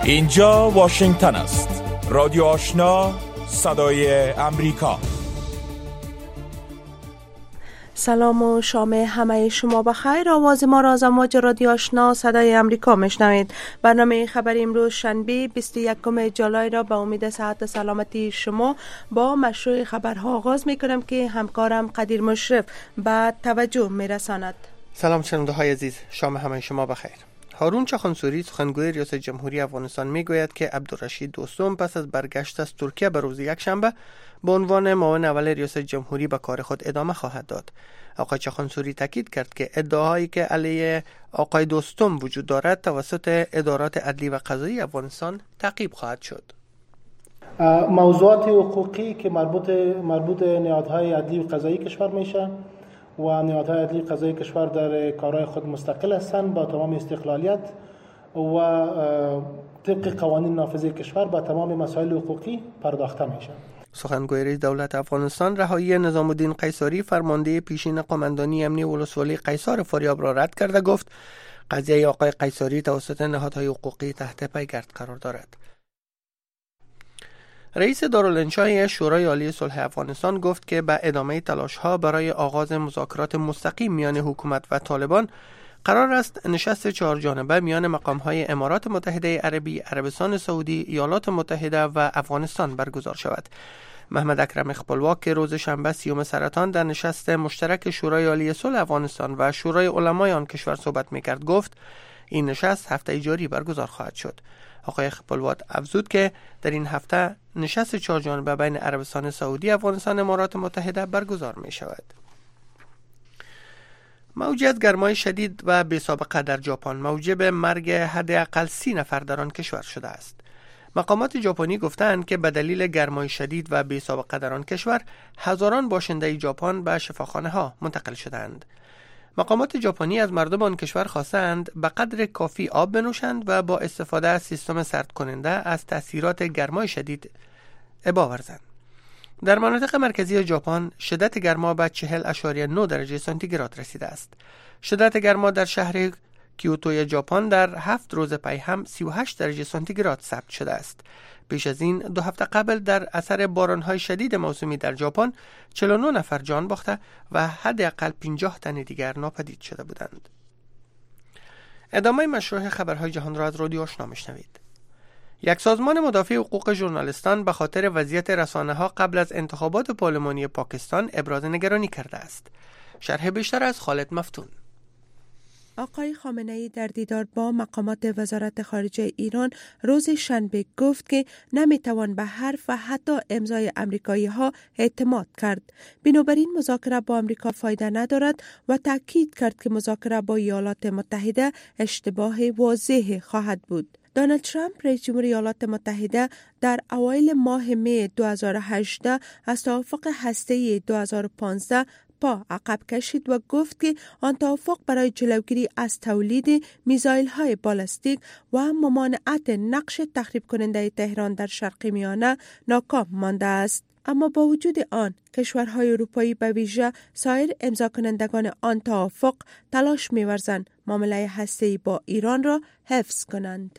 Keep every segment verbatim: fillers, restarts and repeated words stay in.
اینجا واشنگتن است. رادیو آشنا، صدای امریکا. سلام و شام همه شما بخیر. آواز ما را از امواج رادیو آشنا صدای امریکا میشنوید. برنامه خبری امروز شنبه بیست و یکم جولای را به امید صحت سلامتی شما با مشروع خبرها آغاز میکنم که همکارم قدیر مشرف به توجه میرساند. سلام شنونده های عزیز، شام همه شما بخیر. هارون چخانسوری سخنگوی ریاست جمهوری افغانستان میگوید که عبدالرشید دوستم پس از برگشت از ترکیه به روز یکشنبه به عنوان معاون اول ریاست جمهوری به کار خود ادامه خواهد داد. آقای چخانسوری تاکید کرد که ادعاهایی که علیه آقای دوستم وجود دارد توسط ادارات عدلی و قضایی افغانستان تعقیب خواهد شد. موضوعات حقوقی که مربوط مربوط نهادهای عدلی و قضایی کشور میشه و نهادهای عدلی قضایی کشور در کارهای خود مستقل هستند با تمام استقلالیت و طبق قوانین نافذه کشور با تمام مسائل حقوقی پرداخته میشه. سخنگوی رئیس دولت افغانستان رهایی نظام الدین قیصری فرمانده پیشین قماندانی امنی ولسوالی قیصار فاریاب را رد کرده گفت قضیه آقای قیصری توسط نهادهای حقوقی تحت پیگرد قرار دارد. رئیس دارالانشای شورای عالی صلح افغانستان گفت که به ادامه تلاش‌ها برای آغاز مذاکرات مستقیم میان حکومت و طالبان قرار است نشست چهار جانبه میان مقام‌های امارات متحده عربی، عربستان سعودی، ایالات متحده و افغانستان برگزار شود. محمد اکرم خپلواک که روز شنبه سیوم سرطان در نشست مشترک شورای عالی صلح افغانستان و شورای علمای آن کشور صحبت می‌کرد گفت این نشست هفته جاری برگزار خواهد شد. آقای خپلواک افزود که در این هفته نشست چهار جانبه بین عربستان سعودی، افغانستان، امارات متحده برگزار می شود. موجی از گرمای شدید و بی سابقه در ژاپن موجب مرگ حداقل سی نفر در آن کشور شده است. مقامات ژاپنی گفتند که به دلیل گرمای شدید و بی سابقه در آن کشور هزاران باشنده ژاپن به شفاخانه ها منتقل شدند. مقامات ژاپنی از مردم آن کشور خواستند به قدر کافی آب بنوشند و با استفاده از سیستم سرد کننده از تاثیرات گرمای شدید ابا ورزند. در مناطق مرکزی ژاپن شدت گرما به چهل اشاریه نه درجه سانتیگراد رسیده است. شدت گرما در شهر کیوتوی ژاپن در هفت روز پی هم سی و هشت درجه سانتیگراد ثبت شده است. پیش از این دو هفته قبل در اثر باران‌های شدید موسمی در ژاپن چهل و نه نفر جان باخته و حداقل پنجاه تن دیگر ناپدید شده بودند. ادامه مشروع خبرهای جهان را از رادیو آشنا میشنوید. یک سازمان مدافع حقوق ژورنالیستان به خاطر وضعیت رسانه‌ها قبل از انتخابات پارلمانی پاکستان ابراز نگرانی کرده است. شرح بیشتر از خالد مفتون. آقای خامنه‌ای در دیدار با مقامات وزارت خارجه ایران روز شنبه گفت که نمیتوان به حرف و حتی امضای امریکایی ها اعتماد کرد. بنابراین مذاکره با امریکا فایده ندارد و تاکید کرد که مذاکره با ایالات متحده اشتباه واضح خواهد بود. دونالد ترامپ رئیس جمهور ایالات متحده در اوایل ماه می دو هزار و هجده از توافق هسته‌ای دو هزار و پانزده پا عقب کشید و گفت که آن توافق برای جلوگیری از تولید میزایل های بالستیک و ممانعت نقش تخریب کننده تهران در شرق میانه ناکام مانده است. اما با وجود آن کشورهای اروپایی به ویژه سایر امضا کنندگان آن توافق تلاش می‌ورزند معامله هسته‌ای با ایران را حفظ کنند.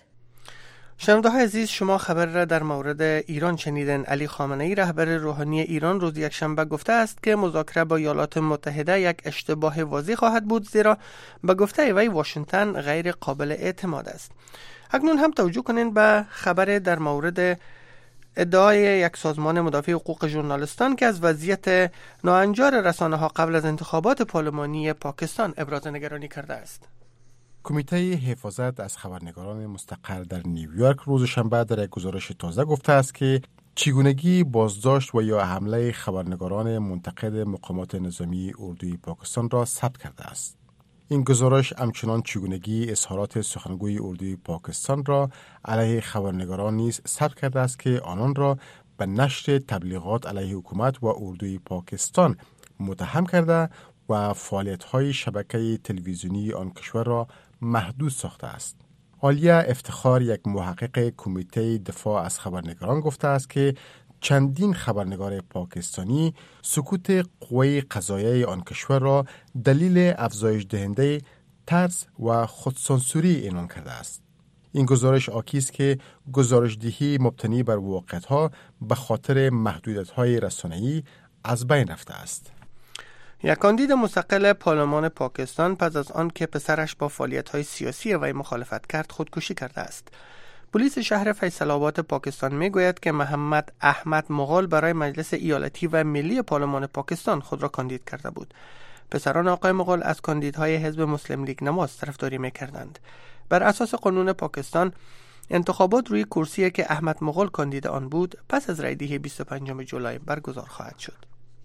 شنونده های عزیز، شما خبر را در مورد ایران شنیدن. علی خامنه‌ای رهبر روحانی ایران روز یکشنبه گفته است که مذاکره با ایالات متحده یک اشتباه واضح خواهد بود زیرا به گفته وی واشنگتن غیر قابل اعتماد است. اکنون هم توجه کنین به خبر در مورد ادعای یک سازمان مدافع حقوق ژورنالیستان که از وضعیت ناهنجار رسانه‌ها قبل از انتخابات پارلمانی پاکستان ابراز نگرانی کرده است. کمیته حفاظت از خبرنگاران مستقر در نیویورک روز شنبه در یک گزارش تازه گفته است که چگونگی بازداشت و یا حمله خبرنگاران منتقد مقامات نظامی اردوی پاکستان را ثبت کرده است. این گزارش همچنان چگونگی اظهارات سخنگوی اردوی پاکستان را علیه خبرنگاران نیز ثبت کرده است که آنان را به نشر تبلیغات علیه حکومت و اردوی پاکستان متهم کرده و فعالیت‌های شبکه تلویزیونی آن کشور را محدود ساخته است. عالیه افتخار، یک محقق کمیته دفاع از خبرنگاران، گفته است که چندین خبرنگار پاکستانی سکوت قوه قضاییه آن کشور را دلیل افزایش دهنده طرز و خودسانسوری عنوان کرده است. این گزارش آکی است که گزارش‌دهی مبتنی بر واقعیت‌ها به خاطر محدودیت‌های رسانه‌ای از بین رفته است. یک کاندید مستقل پارلمان پاکستان پس از آن که پسرش با فعالیت‌های سیاسی وی مخالفت کرد خودکشی کرده است. پلیس شهر فیصل آباد پاکستان میگوید که محمد احمد مغول برای مجلس ایالتی و ملی پارلمان پاکستان خود را کاندید کرده بود. پسران آقای مغول از کاندیدهای حزب مسلم لیگ نماز طرفداری می‌کردند. بر اساس قانون پاکستان انتخابات روی کرسی که احمد مغول کاندید آن بود پس از رایدهی بیست و پنجم ژولای برگزار خواهد شد.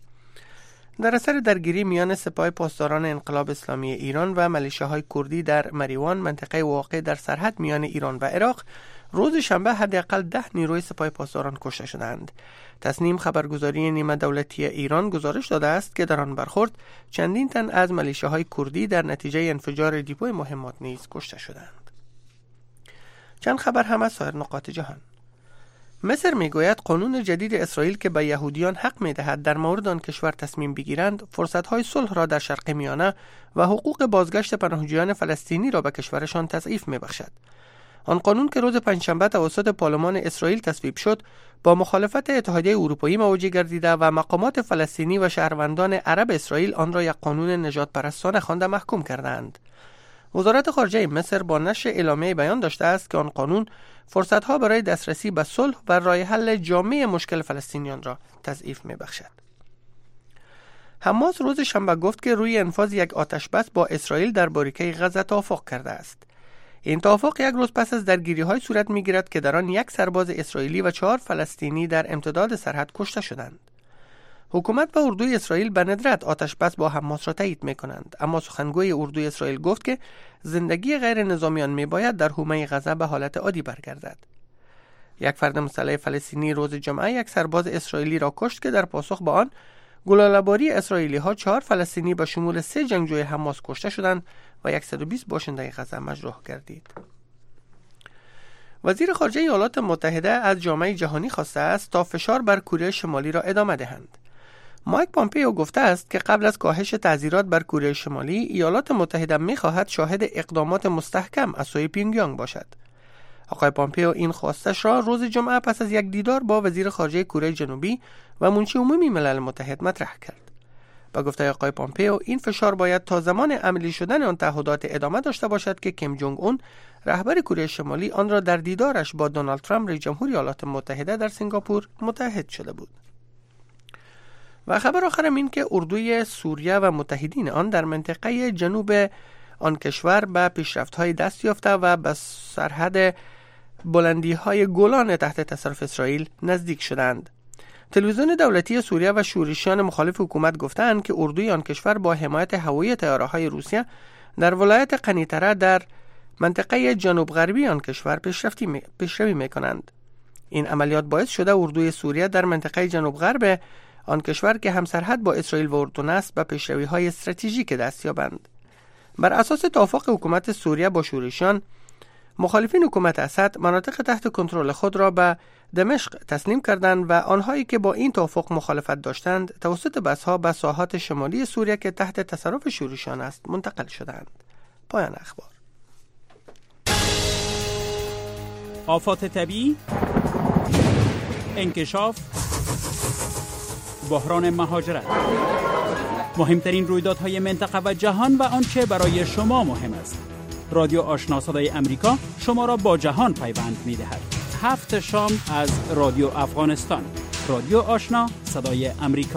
در اثر درگیری میان سپاه پاسداران انقلاب اسلامی ایران و ملیشه‌های کردی در مریوان، منطقه واقع در سرحد میان ایران و عراق، روز شنبه حداقل ده نیروی سپاه پاسداران کشته شدند. تصنیم خبرگزاری نیمه دولتی ایران گزارش داده است که در آن برخورد چندین تن از ملیشه‌های کردی در نتیجه انفجار دیپوی مهمات نیز کشته شدند. چند خبر هم از سایر نقاط جهان. مصر میگوید قانون جدید اسرائیل که به یهودیان حق میدهد در مورد آن کشور تصمیم بگیرند، فرصت‌های صلح را در شرق میانه و حقوق بازگشت پناهجویان فلسطینی را به کشورشان تضعیف میبخشد. آن قانون که روز پنجشنبه توسط پارلمان اسرائیل تصویب شد، با مخالفت اتحادیه اروپایی مواجه گردیده و مقامات فلسطینی و شهروندان عرب اسرائیل آن را یک قانون نجات پرستانه خوانده محکوم کردند. وزارت خارجه مصر با نشر اعلامیه بیان داشته است که آن قانون فرصت‌ها برای دسترسی به صلح و راه حل جامع مشکل فلسطینیان را تضعیف می‌بخشد. حماس روز شنبه گفت که روی انفاذ یک آتش‌بس با اسرائیل در باریکه غزه توافق کرده است. این توافق یک روز پس از درگیری‌های صورت می‌گیرد که در آن یک سرباز اسرائیلی و چهار فلسطینی در امتداد سرحد کشته شدند. حکومت و اردوی اسرائیل به ندرت آتش بس با حماس را تایید می‌کنند، اما سخنگوی اردوی اسرائیل گفت که زندگی غیر نظامیان می‌باید در حومه غزه به حالت عادی برگردد. یک فرد مسلح فلسطینی روز جمعه یک سرباز اسرائیلی را کشت که در پاسخ به آن گلوله‌باری اسرائیلی‌ها چهار فلسطینی به شمول سه جنگجوی حماس کشته شدند و صد و بیست باشنده غزه مجروح گردید. وزیر خارجه ایالات متحده از جامعه جهانی خواسته است تا فشار بر کره شمالی را ادامه دهند. مایک پامپیو گفته است که قبل از کاهش تعزیرات بر کره شمالی، ایالات متحده می‌خواهد شاهد اقدامات مستحکم از سوی پیونگیانگ باشد. آقای پامپیو این خواستش را روز جمعه پس از یک دیدار با وزیر خارجه کره جنوبی و منشی عمومی ملل متحد مطرح کرد. با گفته آقای پامپیو این فشار باید تا زمان عملی شدن آن تعهدات ادامه داشته باشد که کیم جونگ اون رهبر کره شمالی آن را در دیدارش با دونالد ترامپ رئیس جمهوری ایالات متحده در سنگاپور متحد شده بود. و خبر آخرم این که اردوی سوریه و متحدین آن در منطقه جنوب آن کشور به پیشرفت‌های دست یافته و به سرحد بلندی‌های گولان تحت تصرف اسرائیل نزدیک شدند. تلویزیون دولتی سوریه و شورشیان مخالف حکومت گفتند که اردوی آن کشور با حمایت هوایی طیاره‌های روسیه در ولایت قنیطره در منطقه جنوب غربی آن کشور پیشرفتی می... پیشروی می‌کنند. این عملیات باعث شده اردوی سوریه در منطقه جنوب غرب آن کشور که همسرحد با اسرائیل و اردن است به پیشروی‌های استراتژیک دست یابند. بر اساس توافق حکومت سوریه با شورشیان، مخالفین حکومت اسد مناطق تحت کنترل خود را به دمشق تسلیم کردند و آنهایی که با این توافق مخالفت داشتند توسط بس‌ها به ساحات شمالی سوریه که تحت تصرف شورشیان است منتقل شدند. پایان اخبار. آفات طبیعی، انکشاف، بحران مهاجرت، مهمترین رویدادهای منطقه و جهان و آنچه برای شما مهم است. رادیو آشنا صدای امریکا شما را با جهان پیوند می‌دهد. هفت شام از رادیو افغانستان. رادیو آشنا صدای امریکا.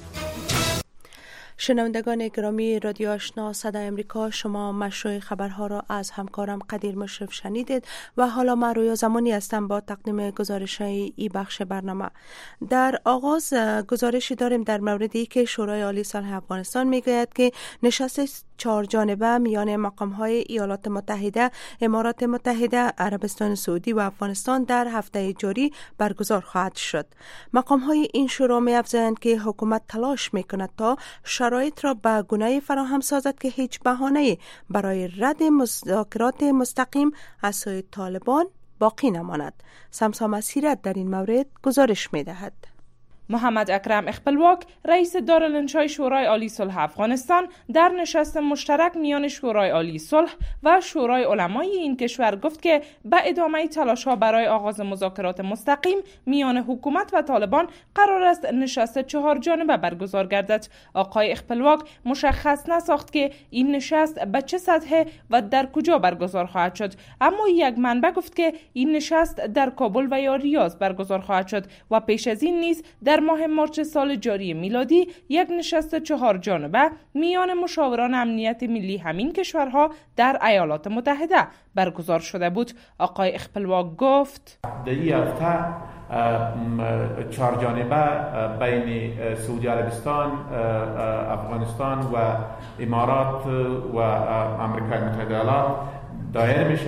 شنوندگان گرامی رادیو آشنا صدای امریکا، شما مشروع خبرها را از همکارم قدیر مشرف شنیدید و حالا من رویا زمانی هستم با تقدیم گزارش های ای بخش برنامه. در آغاز گزارشی داریم در موردی که شورای عالی صلح افغانستان میگوید که نشست چهار جانبه میان مقام های ایالات متحده، امارات متحده، عربستان سعودی و افغانستان در هفته جاری برگزار خواهد شد. مقام های این شورا می افزایند که حکومت تلاش می کند تا شرایط را به گونه‌ای فراهم سازد که هیچ بهانه‌ای برای رد مذاکرات مستقیم از سوی طالبان باقی نماند. سمسام اسیرت در این مورد گزارش می دهد. محمد اکرم اخپلواک رئیس دارالانشای شورای عالی صلح افغانستان در نشست مشترک میان شورای عالی صلح و شورای علمای این کشور گفت که به ادامه تلاش‌ها برای آغاز مذاکرات مستقیم میان حکومت و طالبان قرار است نشست چهار جانبه برگزار گردد. آقای اخپلواک مشخص نساخت که این نشست به چه سطح و در کجا برگزار خواهد شد، اما یک منبع گفت که این نشست در کابل و یا ریاض برگزار خواهد شد و پیش از این نیز در ماه مارس سال جاری میلادی یک نشست چهار جانبه میان مشاوران امنیت ملی همین کشورها در ایالات متحده برگزار شده بود. آقای اخپلواک گفت در این هفته چهار جانبه بین سعودی عربستان، افغانستان و امارات و امریکای متحده ایالات دایر میشه.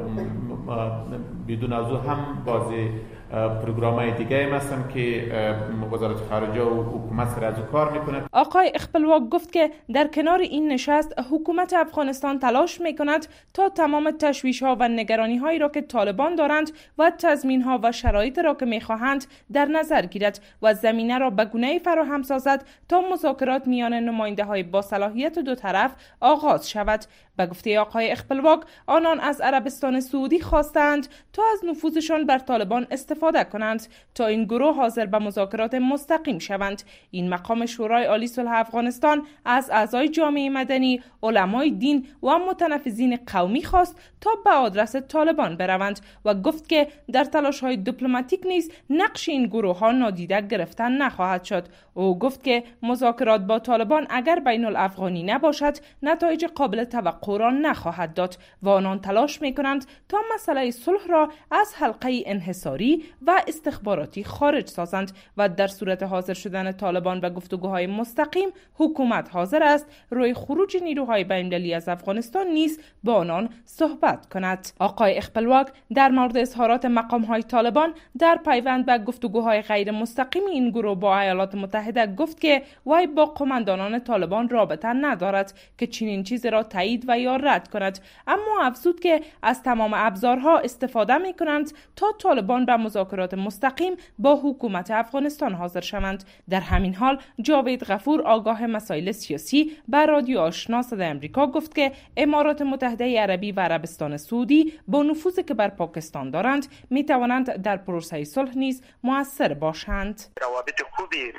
بدون از او هم بازی پروگرام‌های دیگه هم هستن که وزارت خارجه و حکومت سر از کار میکنه. آقای اخپلواک گفت که در کنار این نشست حکومت افغانستان تلاش میکند تا تمام تشویش‌ها و نگرانی‌هایی را که طالبان دارند و تضمین‌ها و شرایط را که می‌خواهند در نظر گیرد و زمینه را به گونه‌ای فراهم سازد تا مذاکرات میان نماینده‌های با صلاحیت دو طرف آغاز شود. به گفته آقای اخپلواک، آنان از عربستان سعودی خواستند تا از نفوذشان بر طالبان استفاده کنند تا این گروه حاضر به مذاکرات مستقیم شوند. این مقام شورای عالی صلح افغانستان از اعضای جامعه مدنی، علمای دین و متنفذین قومی خواست تا به آدرس طالبان بروند و گفت که در تلاش‌های دیپلماتیک نیز نقش این گروه‌ها نادیده گرفتن نخواهد شد. او گفت که مذاکرات با طالبان اگر بین الافغانی نباشد نتایج قابل توقع را نخواهد داد و آنان تلاش می‌کنند تا مسئله صلح را از حلقه انحصاری و استخباراتی خارج سازند و در صورت حاضر شدن طالبان به گفتگوهای مستقیم حکومت حاضر است روی خروج نیروهای بین‌المللی از افغانستان نیز با آنان صحبت کند. آقای اخپلواک در مورد اظهارات مقام‌های طالبان در پیوند به گفتگوهای غیر مستقیم این گروه با ایالات متحده گفت که وی با قماندانان طالبان رابطه ندارد که چنین چیزی را تایید و یا رد کند، اما افزود که از تمام ابزارها استفاده می کنند تا طالبان به مذاکرات مستقیم با حکومت افغانستان حاضر شوند. در همین حال جاوید غفور آگاه مسائل سیاسی به رادیو آشنا صدای آمریکا گفت که امارات متحده عربی و عربستان سعودی با نفوذی که بر پاکستان دارند می توانند در پروسه صلح نیز مؤثر باشند. روابط خوبی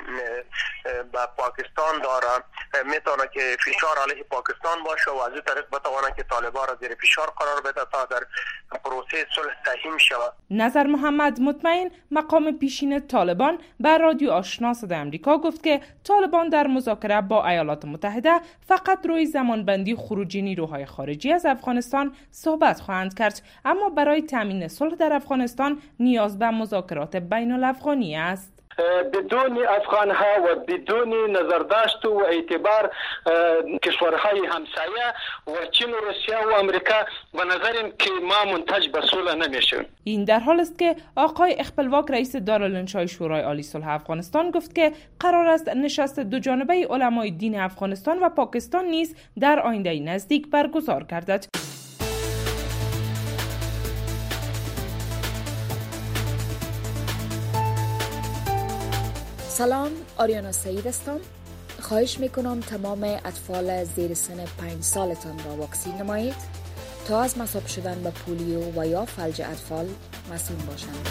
با پاکستان دارند، میتونه که فشار علیه پاکستان باشه و از این طریق بتوانند که طالبان را زیر فشار قرار بده تا در پروسه صلح سهیم شود. نظر محمد مطمئن مقام پیشین طالبان به رادیو آشنا صدای آمریکا گفت که طالبان در مذاکره با ایالات متحده فقط روی زمانبندی خروج نیروهای خارجی از افغانستان صحبت خواهند کرد، اما برای تامین صلح در افغانستان نیاز به مذاکرات بین الافغانی است. بدون افغان ها و بدون نظرداشت و اعتبار کشورهای همسایه و چین و روسیه و امریکا به نظرم که ما منتج به صلح نمیشیم. این در حال است که آقای اخپلواک رئیس دارالانشای شورای عالی صلح افغانستان گفت که قرار است نشست دو جانبه علمای دین افغانستان و پاکستان نیز در آینده نزدیک برگزار گردد. سلام، آریانا سعید هستم. خواهش میکنم تمام اطفال زیر سن پنج سالتان را واکسین نمایید تا از مصاب شدن به پولیو و یا فلج اطفال مسئول باشند.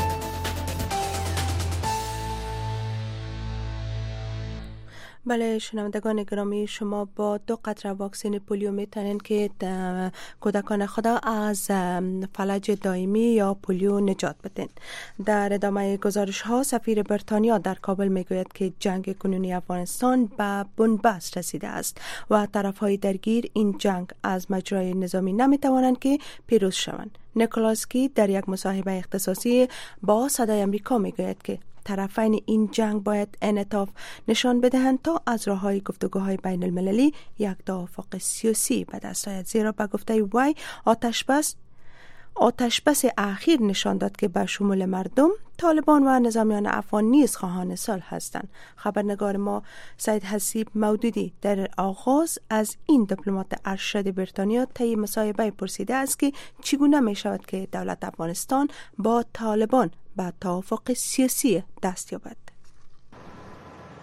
بله شنوندگان گرامی، شما با دو قطره واکسن پولیو میتونید که کودکان خدا از فلج دائمی یا پولیو نجات بدین. در ادامه گزارش ها سفیر بریتانیا در کابل میگوید که جنگ کنونی افغانستان به بنبست رسیده است و طرف های درگیر این جنگ از مجرای نظامی نمیتوانند که پیروز شوند. نیکولاس کی در یک مصاحبه اختصاصی با صدای آمریکا میگوید که طرفین این جنگ باید انعطاف نشان بدهند تا از راههای گفتگوهای بین المللی یک توافق سیاسی به دست آید، زیرا به گفته وی آتش بس آتش بس اخیر نشان داد که به شمول مردم، طالبان و نظامیان افغان نیز خواهان صلح هستند. خبرنگار ما سید حسیب مودودی در آغاز از این دیپلمات ارشد بریتانیا طی مصاحبه پرسیده است که چگونه می شود که دولت افغانستان با طالبان به توافق سیاسی دست یابد.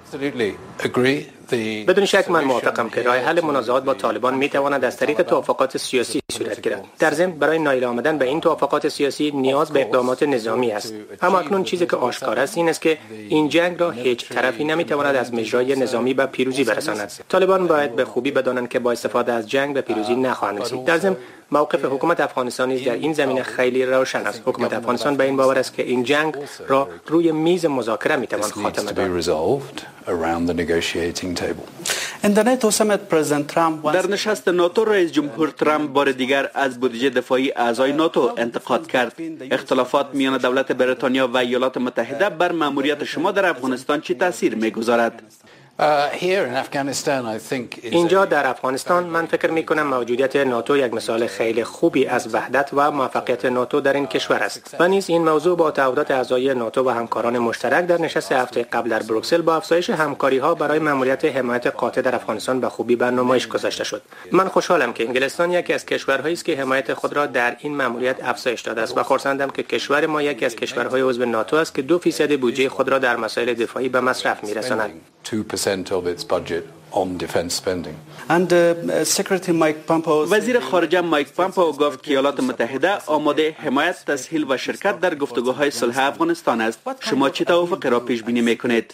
بدون شک من موافقم که راه حل منازعات با طالبان می تواند از طریق توافقات سیاسی صورت گیرد. در ضمن برای نایل آمدن به این توافقات سیاسی نیاز به اقدامات نظامی است. اما اکنون چیزی که آشکار است این است که این جنگ را هیچ طرفی نمی تواند از مجرای نظامی به پیروزی برساند. طالبان باید به خوبی بدانند که با استفاده از جنگ به پیروزی نخواهند رسید. در ضمن موقف حکومت افغانستان نیز در این زمینه خیلی روشن است. حکومت افغانستان به این باور است که این جنگ را روی میز مذاکره می توان خاتمه داد. در نشست ناتو رئیس جمهور ترامپ بار دیگر از بودجه دفاعی اعضای ناتو انتقاد کرد. اختلافات میان دولت بریتانیا و ایالات متحده بر مأموریت شما در افغانستان چه تاثیر میگذارد؟ اینجا در افغانستان من فکر می کنم موجودیت ناتو یک مثال خیلی خوبی از وحدت و موفقیت ناتو در این کشور است و نیز این موضوع با تعهدات اعضای ناتو و همکاران مشترک در نشست هفته قبل در بروکسل با افزایش همکاری ها برای مأموریت حمایت قاطع در افغانستان به خوبی به نمایش گذاشته شد. من خوشحالم که انگلستان یکی از کشورهایی است که حمایت خود را در این مأموریت افزایش داده است و خرسندم که کشور ما یکی از کشورهای عضو ناتو است که دو فیصد بودجه خود را در مسائل دفاعی به مصرف می‌رساند. وزیر خارجه مایک پامپئو گفت که ایالات متحده آماده حمایت، تسهیل و شرکت در گفتگوهای صلح افغانستان است. شما چه توافقی را پیش بینی میکنید؟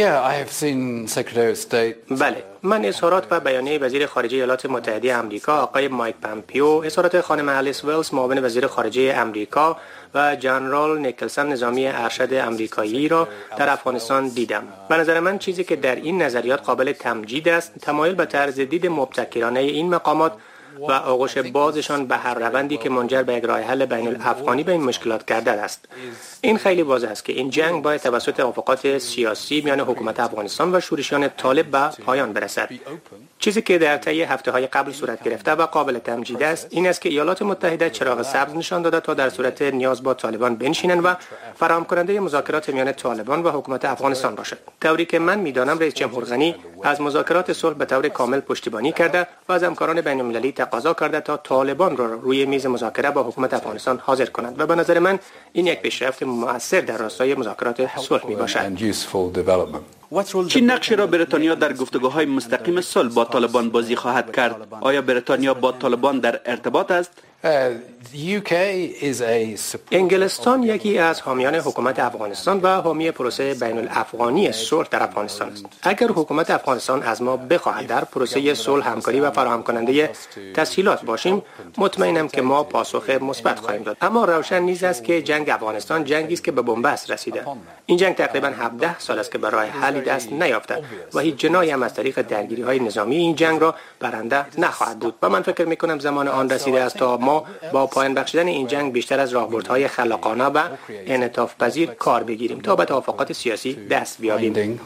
بله، من اظهارات و بیانیه وزیر خارجه ایالات متحده آمریکا آقای مایک پامپئو، اظهارات خانم آلیس ولز معاون وزیر خارجه آمریکا و جنرال نیکلسن نظامی ارشد آمریکایی را در افغانستان دیدم. به نظر من چیزی که در این نظریات قابل تمجید است تمایل به طرز دید مبتکرانه این مقامات و آغوش بازشان به هر روندی که منجر به یک راه حل بین الافغانی به این مشکلات گردد است. این خیلی واضح است که این جنگ باید توسط توافقات سیاسی میان حکومت افغانستان و شورشیان طالب به پایان برسد. چیزی که در طی هفته‌های قبل صورت گرفته و قابل تمجید است این است که ایالات متحده چراغ سبز نشان داده تا در صورت نیاز با طالبان بنشینند و فراهم کننده مذاکرات میان طالبان و حکومت افغانستان باشد. طوری که من میدانم رئیس جمهور غنی از مذاکرات صلح به طور کامل پشتیبانی کرده و از همکاران بین‌المللی تقاضا کرده تا طالبان را روی میز مذاکره با حکومت افغانستان حاضر کنند و به نظر من این یک پیشرفت مؤثر در راستای مذاکرات صلح میباشد. چه نقشی را بریتانیا در گفتگوهای مستقیم صلح با طالبان بازی خواهد کرد؟ آیا بریتانیا با طالبان در ارتباط است؟ انگلستان یکی از حامیان حکومت افغانستان و حامی پروسه بین الافغانی صلح در افغانستان است. اگر حکومت افغانستان از ما بخواهد در پروسه صلح همکاری و فراهم کننده تسهیلات باشیم، مطمئنم که ما پاسخ مثبت خواهیم داد. اما روشن نیز است که جنگ افغانستان جنگی است که به بنبست رسیده. این جنگ تقریبا هفده سال است که برای حل دست نیافته و هیچ جناحی هم از طریق درگیری‌های نظامی این جنگ را برنده نخواهد بود. و من فکر می‌کنم زمان آن رسیده است تا ما با پایان بخشیدن این جنگ بیشتر از راهبردهای خلاقانه و انعطاف پذیر کار بگیریم تا به توافقات سیاسی دست بیابیم.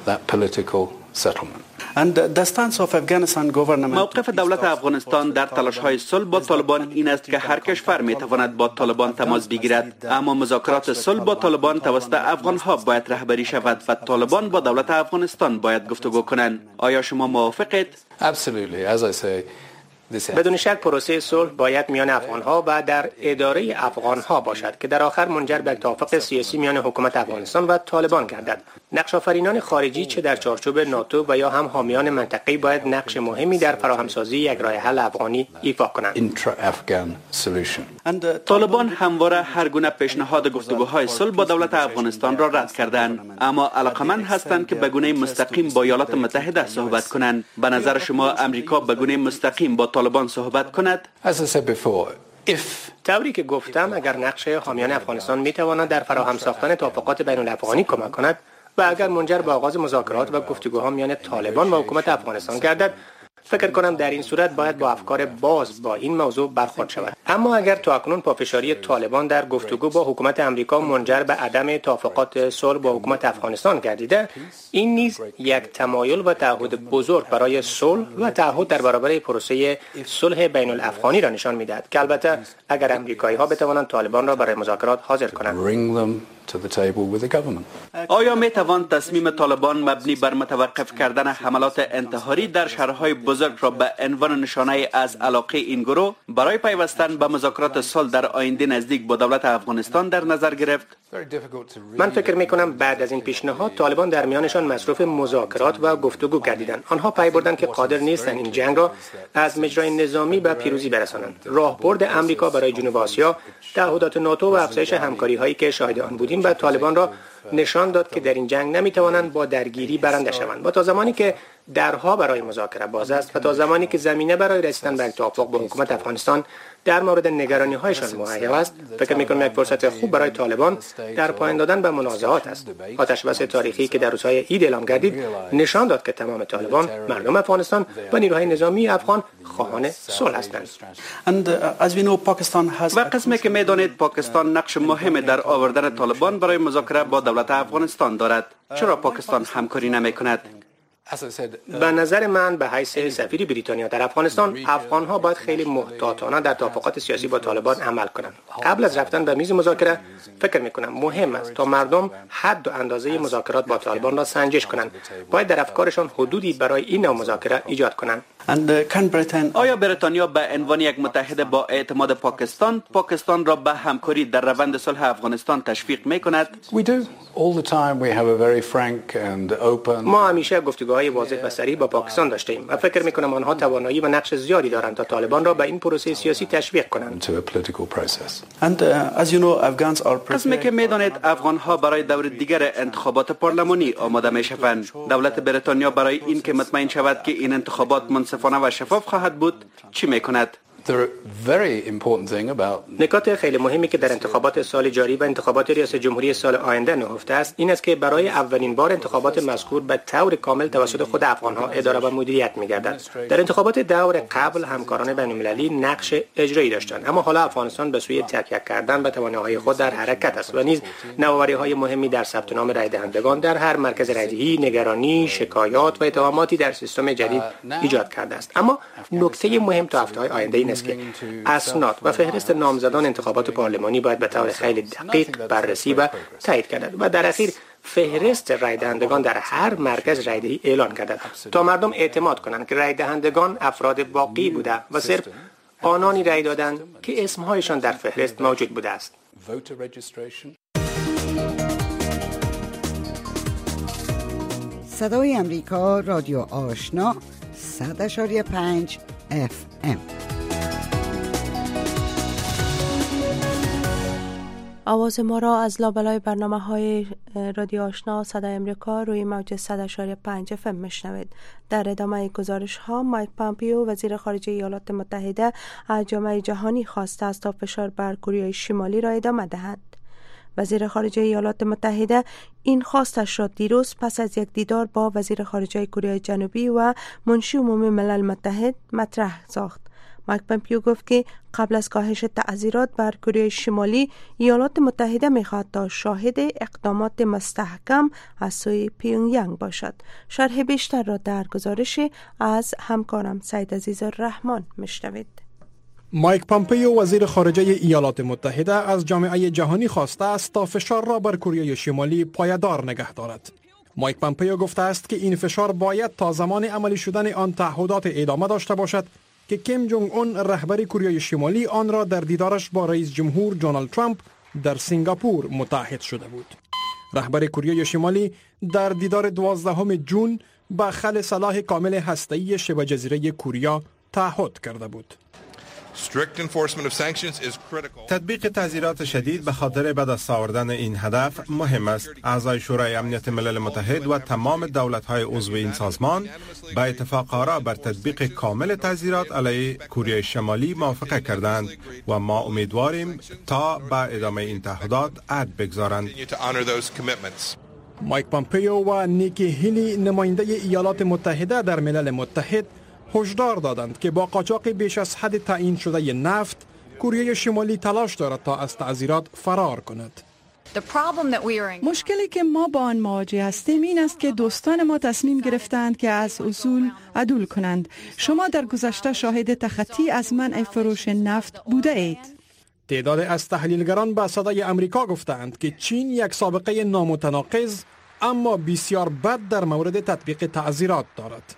موقف دولت افغانستان در تلاش‌های صلح با طالبان این است که هر کشور می‌تواند با طالبان تماس بگیرد، اما مذاکرات صلح با طالبان توسط افغان‌ها باید رهبری شود و طالبان با دولت افغانستان باید گفتگو کنند. آیا شما موافقید؟ بدون شک پروسه صلح باید میان افغان‌ها و در اداره افغان‌ها باشد که در آخر منجر به توافق سیاسی میان حکومت افغانستان و طالبان گردد. نقش آفرینان خارجی چه در چارچوب ناتو و یا هم حامیان منطقه‌ای باید نقش مهمی در فراهمسازی یک راه حل افغانی ایفا کنند. طالبان همواره هر گونه پیشنهاد گفتگوهای صلح با دولت افغانستان را رد کردند، اما علاقمند هستند که به گونه مستقیم با ایالات متحده صحبت کنند. به نظر شما امریکا به گونه مستقیم با طالبان صحبت کند؟ طوری که گفتم اگر نقش حامیان افغانستان میتواند در فراهم ساختن توافقات بین الافغانی کمک کند و اگر منجر به آغاز مذاکرات و گفتگوها میان طالبان و حکومت افغانستان گردد، فکر کنم در این صورت باید با افکار باز با این موضوع برخورد شود. اما اگر تا اکنون پافشاری طالبان در گفتگو با حکومت امریکا منجر به عدم توافقات صلح با حکومت افغانستان گردیده، این نیز یک تمایل و تعهد بزرگ برای صلح و تعهد در برابر پروسه صلح بین الافغانی را نشان می‌دهد که البته اگر امریکایی‌ها بتوانند طالبان را برای مذاکرات حاضر کنند. آیا می توان تصمیم طالبان مبنی بر متوقف کردن حملات انتحاری در شهرهای بزرگ را به عنوان نشانه از علاقه این گروه برای پیوستن به مذاکرات صلح در آینده نزدیک با دولت افغانستان در نظر گرفت؟ من فکر می کنم بعد از این پیشنهاد طالبان در میانشان مصروف مذاکرات و گفتگو گردیدند. آنها پی بردند که قادر نیستند این جنگ را از مجرای نظامی به پیروزی برسانند. راهبرد آمریکا برای جنوب آسیا، تعهدات ناتو و افزایش همکاری هایی که شاهد آن بودیم به طالبان را نشان داد که در این جنگ نمی توانند با درگیری برنده شوند. و تا زمانی که درها برای مذاکره باز است و تا زمانی که زمینه برای رسیدن به توافق با حکومت افغانستان در مورد نگرانی هایشان مهیا است، فکر می کنم یک فرصت خوب برای طالبان در پایان دادن به منازعات است. آتش بس تاریخی که در روزهای عید اعلام گردید نشان داد که تمام طالبان، مردم افغانستان و نیروهای نظامی افغان خواهان صلح هستند. و قسمی که می دانید پاکستان نقش مهم در آوردن طالبان برای مذاکره با دولت افغانستان دارد. چرا پاکستان همکاری نمی کند؟ به نظر من به حیث سفیر بریتانیا در افغانستان، افغان‌ها باید خیلی محتاطانه در توافقات سیاسی با طالبان عمل کنند. قبل از رفتن به میز مذاکره فکر می‌کنم مهم است تا مردم حد و اندازه مذاکرات با طالبان را سنجش کنند. باید در افکارشان حدودی برای این نوع مذاکره ایجاد کنند. آیا بریتانیا به عنوان یک متحد با اعتماد پاکستان پاکستان را به همکاری در روند صلح افغانستان تشویق می‌کند؟ ما همیشه گفتگوهای واضح و صریح با پاکستان داشته ایم و فکر می‌کنم آنها توانایی و نقش زیادی دارند تا طالبان را به این پروسه سیاسی تشویق کنند. قسمی که می‌دانید افغان‌ها برای دور دیگر انتخابات پارلمانی آماده می‌شوند. دولت بریتانیا برای این که مطمئن شود که این انتخابات منصفانه و شفاف خواهد بود چی می‌کند؟ نکات خیلی مهمی که در انتخابات سال جاری و انتخابات ریاست جمهوری سال آینده نهفته است این است که برای اولین بار انتخابات مذکور به طور کامل توسط خود افغان‌ها اداره و مدیریت می‌گردد. در انتخابات دور قبل همکاران بین‌المللی نقش اجرایی داشتند، اما حالا افغانستان به سوی تکیه کردن به توانایی‌های خود در حرکت است و نیز نوآوری‌های مهمی در ثبت نام رای دهندگان در هر مرکز رایدهی، نگرانی، شکایات و اتهاماتی در سیستم جدید ایجاد کرده است. اما نکته مهم تا هفته‌های آینده این است که اسناد و فهرست نامزدان انتخابات پارلمانی باید به طور خیلی دقیق بررسی و تایید گردد و در اخیر فهرست رای دهندگان در هر مرکز رایدهی اعلان گردد تا مردم اعتماد کنند که رای دهندگان افراد واقعی بوده و صرف آنانی رای دادند که اسمهایشان در فهرست موجود بوده است. صدای امریکا، رادیو آشنا، صد اشاری پنج اف ام. آواز ما را از لابلای برنامه های رادیو آشنا صدای امریکا روی موج صد اشاری پنج اف ام میشنوید. در ادامه گزارش ها، مایک پامپیو وزیر خارجه ایالات متحده از جامعه جهانی خواسته است تا فشار بر کره شمالی را ادامه دهد. وزیر خارجه ایالات متحده این خواستش را دیروز پس از یک دیدار با وزیر خارجه کره جنوبی و منشی عمومی ملل متحد مطرح ساخت. مایک پامپیو گفت که قبل از کاهش تعذیرات بر کره شمالی، ایالات متحده می‌خواهد تا شاهد اقدامات مستحکم از سوی پیونگیانگ باشد. شرح بیشتر را در گزارش از همکارم سید عزیز الرحمن میشنوید. مایک پامپیو وزیر خارجه ایالات متحده از جامعه جهانی خواسته است تا فشار را بر کره شمالی پایدار نگه دارد. مایک پامپیو گفته است که این فشار باید تا زمان عملی شدن آن تعهدات ادامه داشته باشد که کیم جونگ اون رهبر کره شمالی آن را در دیدارش با رئیس جمهور دونالد ترامپ در سنگاپور متعهد شده بود. رهبر کره شمالی در دیدار دوازدهم ژوئن به خلع سلاح کامل هسته‌ای شبه جزیره کره تعهد کرده بود. تطبیق تعزیرات شدید به خاطر به دست آوردن این هدف مهم است. اعضای شورای امنیت ملل متحد و تمام دولت‌های عضو این سازمان به اتفاق آرا بر تطبیق کامل تعزیرات علیه کره شمالی موافقه کردند و ما امیدواریم تا به ادامه این تعهدات عهد بگذارند. مایک پامپیو و نیکی هیلی نماینده ایالات متحده در ملل متحد هشدار دادند که با قاچاق بیش از حد تعیین شده نفت، کره شمالی تلاش دارد تا از تعزیرات فرار کند. مشکلی که ما با آن مواجه هستیم این است که دوستان ما تصمیم گرفتند که از اصول عدول کنند. شما در گذشته شاهد تخطی از منع فروش نفت بوده اید. تعداد از تحلیلگران به صدای امریکا گفتند که چین یک سابقه نامتناقض اما بسیار بد در مورد تطبیق تعزیرات دارد.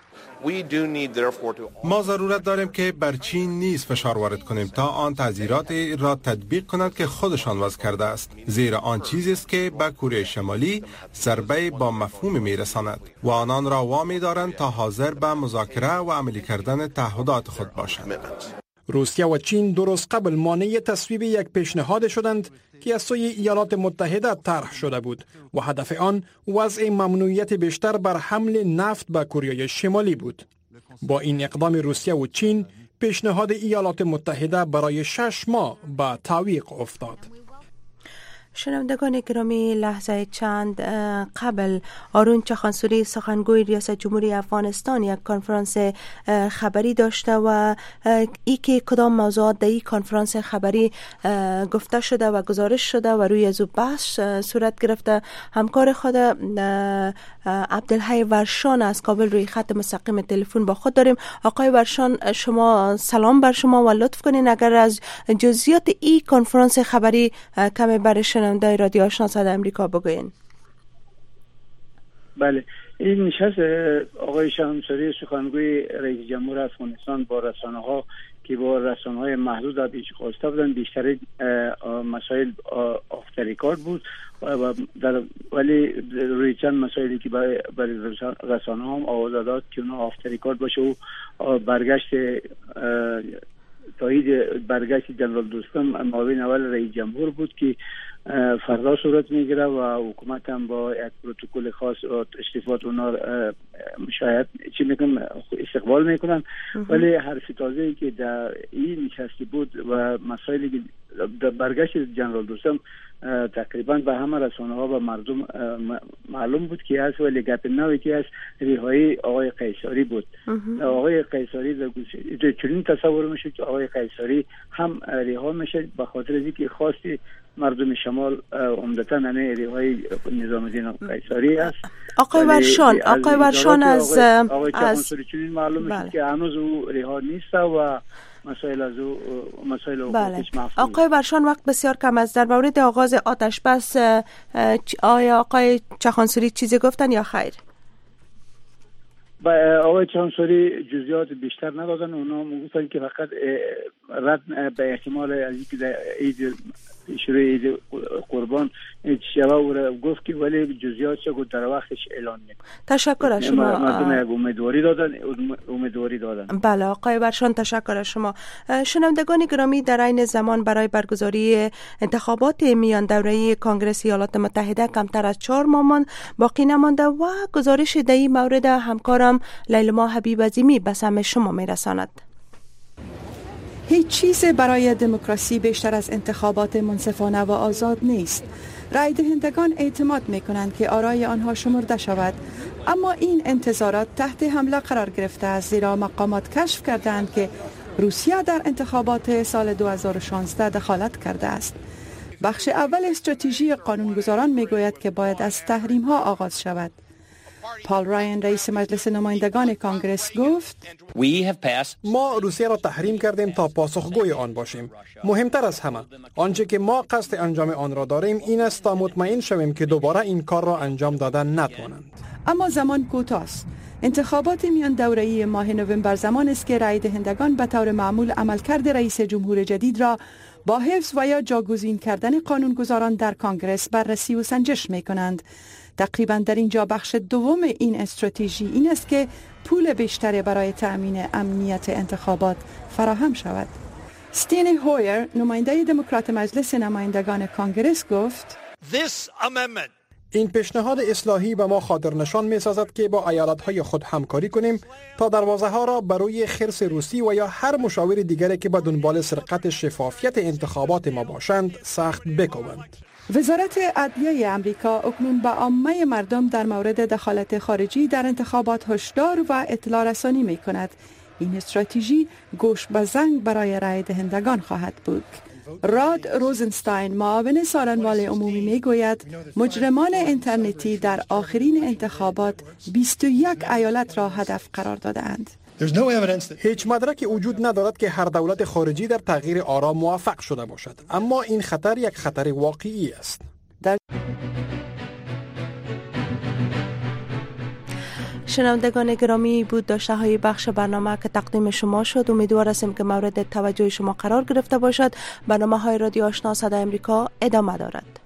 ما ضرورت داریم که بر چین نیز فشار وارد کنیم تا آن تعزیرات را تطبیق کند که خودشان وضع کرده است، زیرا آن چیزی است که به کره شمالی ضربه با مفهوم میرساند و آنان را وامی دارند تا حاضر به مذاکره و عملی کردن تعهدات خود باشند. روسیه و چین دو روز قبل مانع تصویب یک پیشنهاد شدند که از سوی ایالات متحده طرح شده بود و هدف آن وضع ممنوعیت بیشتر بر حمل نفت به کره شمالی بود. با این اقدام روسیه و چین پیشنهاد ایالات متحده برای شش ماه به تعویق افتاد. شنوندگان گرامی، لحظه چند قبل آرون چخانسوری سخنگوی ریاست جمهوری افغانستان یک کنفرانس خبری داشته و ای که کدام موضوعات در این کنفرانس خبری گفته شده و گزارش شده و روی از بحث صورت گرفته، همکار خود عبدالحی ورشان از کابل روی خط مستقیم تلفن با خود داریم. آقای ورشان، شما سلام بر شما و لطف کنین اگر از جزئیات این کنفرانس خبری کمی برشن شنونده رادیو آشنا صدای امریکا بگوین. بله، این نشست آقای شمساری سخنگوی رئیس جمهور افغانستان با رسانه ها که با رسانه های محدود را پیش خواسته بودن، بیشتر مسائل آف ریکارد بود و در ولی روی چند مسائلی که برای رسانه ها هم آواز داد که اونا آف ریکارد باشه و برگشت تایید برگشت جنرال دوستم معاون اول رئیس جمهور بود که فردا صورت میگیره و حکومت هم با یک پروتکل خاص و تشریفات اونا مشاهد چی میکنن استقبال میکنن. ولی حرف تازه‌ای که در این نشستی بود و مسائلی که در برگشت جنرال دوستم تقریبا به همه رسانه ها و مردم معلوم بود که هست، ولی گپ نوی که هست رهایی آقای قیصری بود. آقای قیصری در چنین تصور میشه که آقای قیصری هم رها میشه به خاطر اینکه خواستی مردم شمال عمدتاً همه رهایی نظام الدین قیصری است. آقای ورشان آقای ورشان از آقای چخانسوری چنین معلوم میشه که هنوز او رها نیست و مسائل از او مسائل حقوقش محفوظ. آقای ورشان، وقت بسیار کم است. در مورد آغاز آتش بس آیا آقای چخانسوری چیزی گفتن یا خیر؟ آقای چخانسوری جزئیات بیشتر ندادن. اونا میگفتن که فقط رد به احتمال از اینکه عید شروع عید قربان شب او گفت که ولی جزئیات چه در وقتش اعلان میکنه. تشکر از شما. مردم یک امیدواری دادن امیدواری دادن. بله آقای ورشان، تشکر از شما. شنوندگان گرامی، در این زمان برای برگزاری انتخابات میان دوره‌ای کنگره ایالات متحده کمتر از چهار ماه باقی نمانده و گزارش در این مورد همکارم لیلما حبیب عظیمی به سمع شما میرساند. هیچ چیز برای دموکراسی بیشتر از انتخابات منصفانه و آزاد نیست. رای دهندگان اعتماد می کنند که آرای آنها شمرده شود، اما این انتظارات تحت حمله قرار گرفته است، زیرا مقامات کشف کردند که روسیه در انتخابات سال دو هزار و شانزده دخالت کرده است. بخش اول استراتژی قانونگذاران می گوید که باید از تحریم ها آغاز شود. پال رایان رئیس مجلس نمایندگان کانگرس گفت ما روسیه را تحریم کردیم تا پاسخگوی آن باشیم. مهمتر از همه آنچه که ما قصد انجام آن را داریم این است تا مطمئن شویم که دوباره این کار را انجام دادن نتوانند. اما زمان کوتاه است. انتخابات میان دوره‌ای ماه نوامبر زمان است که رای دهندگان به طور معمول عملکرد رئیس جمهور جدید را با حفظ و یا جاگزین کردن قانونگذاران در کانگرس بررسی و سنجش می کنند. تقریبا در اینجا بخش دوم این استراتژی این است که پول بیشتری برای تأمین امنیت انتخابات فراهم شود. استینی هویر، نماینده دموکرات مجلس نمایندگان کانگرس گفت این پیشنهاد اصلاحی به ما خاطر نشان می سازد که با ایالت‌های خود همکاری کنیم تا دروازه ها را برای خرس روسی و یا هر مشاور دیگری که به دنبال سرقت شفافیت انتخابات ما باشند سخت بکوبند. وزارت عدلیه امریکا اکنون به عامه مردم در مورد دخالت خارجی در انتخابات هشدار و اطلاع رسانی می کند. این استراتژی گوش به زنگ برای رای دهندگان خواهد بود. راد روزنستاین، معاون سارنوال عمومی می گوید مجرمان اینترنتی در آخرین انتخابات بیست و یک ایالت را هدف قرار دادند. هیچ مدرکی وجود ندارد که هر دولت خارجی در تغییر آرا موفق شده باشد، اما این خطر یک خطر واقعی است. در شنوندگان گرامی، بود داشته های بخش برنامه که تقدیم شما شد. امیدوار هستیم که مورد توجه شما قرار گرفته باشد. برنامه های رادیو آشنا صدای امریکا ادامه دارد.